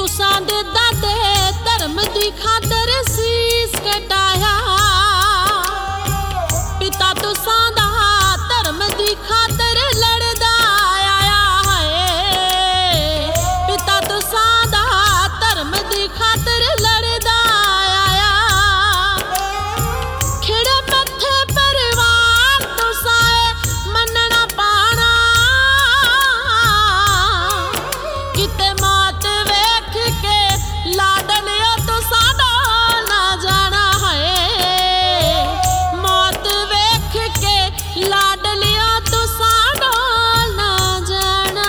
तुसां दे दादे धर्म दी खातर सीस कटाया, पिता तुसां दा धर्म दी खातर लड़दा आया है, पिता तुसां दा धर्म दी खातर लड़दा आया, खिड़े मथे परिवार तुसां मनना पाना, किते मौत वेख के लाडलियो तुसां दा ना जाना है, मौत वेख के लाडलियो तुसां दा ना जाना।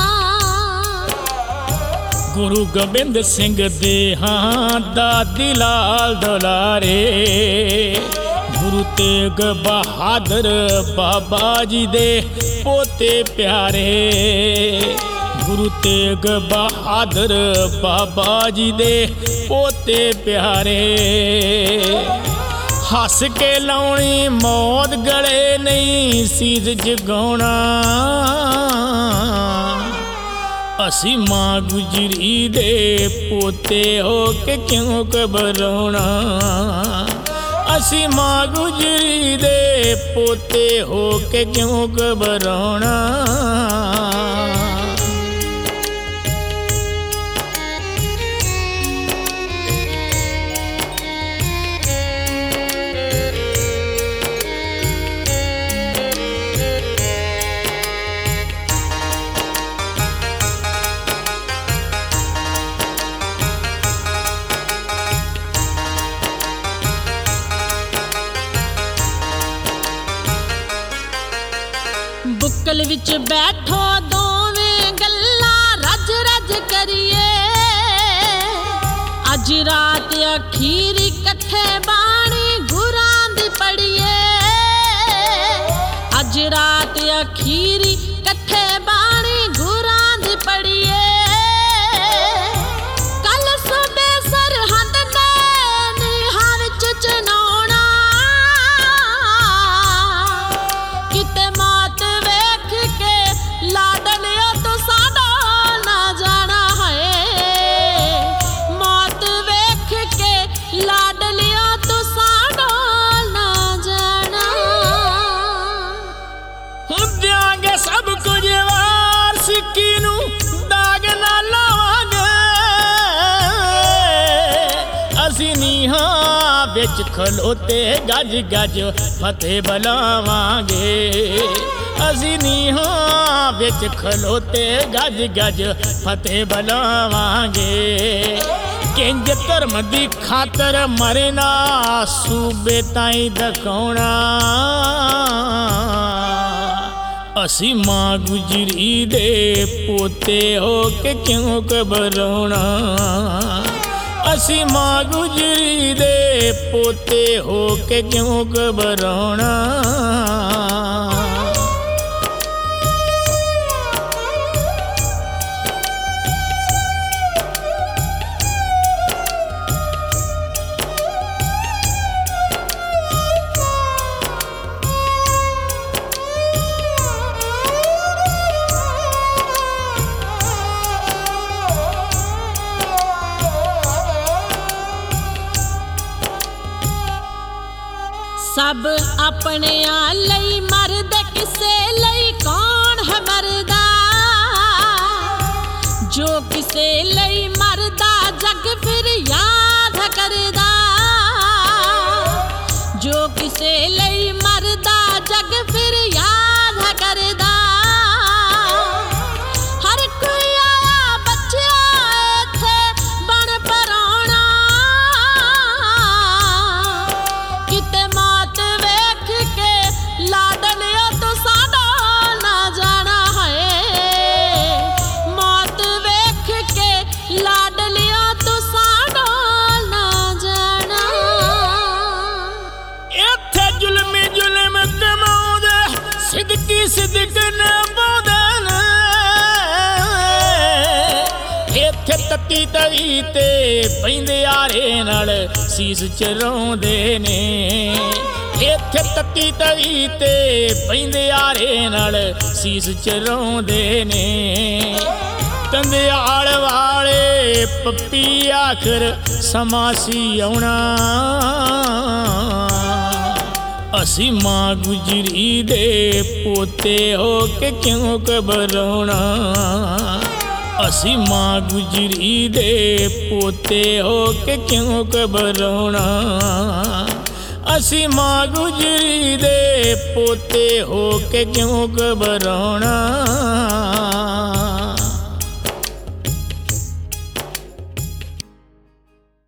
गुरु गोबिंद सिंह दे हां दादी लाल दुलारे, गुरु तेग बहादुर बाबा जी दे पोते प्यारे, गुरु तेग बहादुर बाबा जी दे पोते प्यारे, हस के लाउणी मौत गले नहीं सीध जगाउणा, असी मां गुजरी दे पोते हो के क्यों घबराउणा, असी मां गुजरी दे पोते हो के क्यों घबराउणा। बुक्कल विच बैठो दोवें गल्लां रज रज करिए, अज रात अखीरी कट्ठे बाणी गुरां दी पढ़िए, अज रात अखीरी कट्ठे बाणी गुरां दी पढ़िए, कल सुबह सरहद ने नीहां विच चनाउणा, किते मौत वेख के लाडलियो तुसां दा ना जाना है, मौत वेख के लाडलियो तुसां दा ना जाना। हुण दियांगे सब कुछ वार सिक्की नूं दाग ना लावांगे, असी नीहां विच खलोते गज गज फतेह बुलावांगे, असी नीहां विच खलोते गज गज फतेह बुलावांगे, किंज धर्म दी खातर मरे ना सूबे ताईं दखाउणा, असी मां गुजरी दे पोते हो के क्यों घबराउणा, असी मां गुजरी दे पोते हो के क्यों घबराउणा। सब अपने लई मरदे किसे लई कौन है मरदा, जो किसे लई मरदा जग फिर याद करदा, जो किसे लई मरदा जग फिर याद करदा, हर कोई आया बच्चा इत्थे बन पराउणा, किते मौत वेख के लाडलियो तुसां दा ना जाना है, मौत वेख के लाडलियो तुसां दा ना जाना। इत्थे जुल्मी जुल्म कमाउंदे सिदकी सिदक नभाउंदे ने, इत्थे तत्ती तवी ते पैंदे यारे नाल सीस चराउंदे ने, इत्थे तत्ती तवी ते पैंदे यारे नाल सीस चराउंदे ने, कंदियाल वाले ਪੱਪੀ ਆਖਰ ਸਮਾਂ ਸੀ ਆਉਣਾ ਅਸੀਂ ਮਾਂ ਗੁਜਰੀ ਦੇ ਪੋਤੇ ਹੋ ਕੇ ਕਿਉਂ ਘਬਰਾਉਣਾ ਅਸੀਂ ਮਾਂ ਗੁਜਰੀ ਦੇ ਪੋਤੇ ਹੋ ਕੇ ਕਿਉਂ ਘਬਰਾਉਣਾ ਅਸੀਂ ਮਾਂ ਗੁਜਰੀ ਦੇ ਪੋਤੇ ਹੋ ਕੇ ਕਿਉਂ ਘਬਰਾਉਣਾ